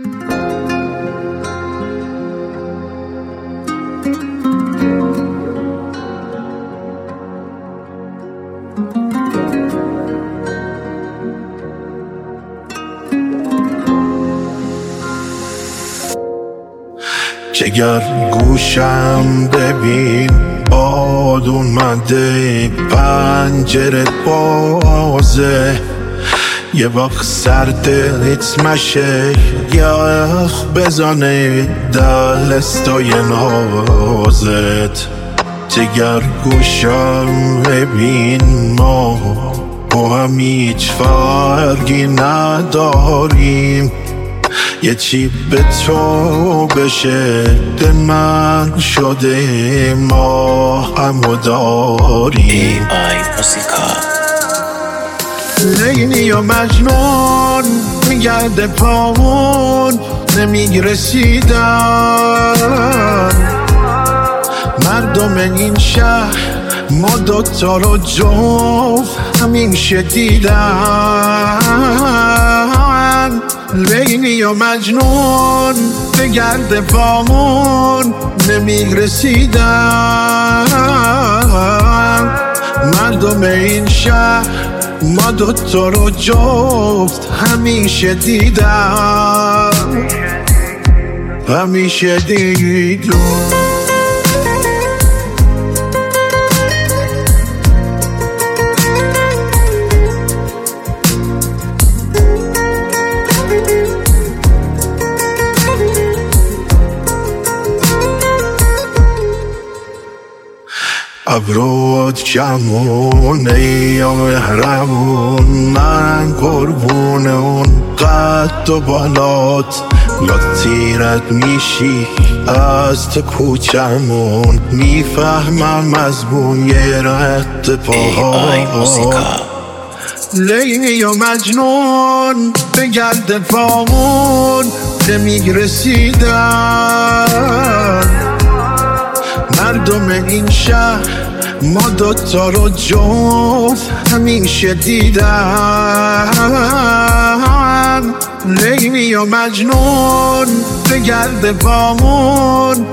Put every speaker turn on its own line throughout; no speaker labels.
جگر گوشم ببین باد اومده پنجره بازه یه وقت سرد ریتمشه یخ بزنه دلستای نازت جگر گوشم ببین ما با هم هیچ فرقی نداریم یه چی به تو بشه دل من شده ما همو داریم لیلی و مجنون میگرده پامون نمیرسیدن مردم این شهر ما دوتا رو جفت همیشه دیدن لیلی و مجنون به گرد پامون نمیرسیدن مردم این شهر ما دوتا رو جفت همیشه دیدن همیشه دیدن ابروت کمونه یا مهربون من قربون اون قد و بالات یا تیرت میشی از تو کوچمون میفهمم مضمون یه رد پاها لیلی و مجنون به گرد پامون نمیرسیدن مردم این شهر ما دوتا رو جفت همیشه دیدن لیلی و مجنون به گرد پامون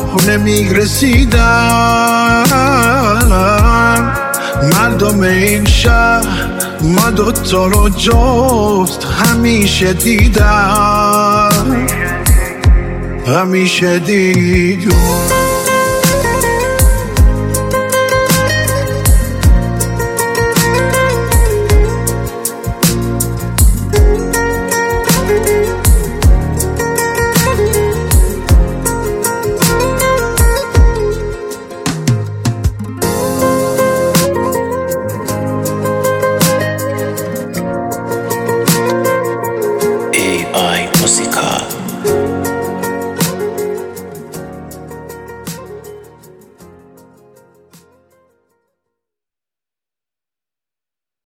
نمیرسیدن مردم این شهر ما دوتا رو جفت همیشه دیدن همیشه دیدن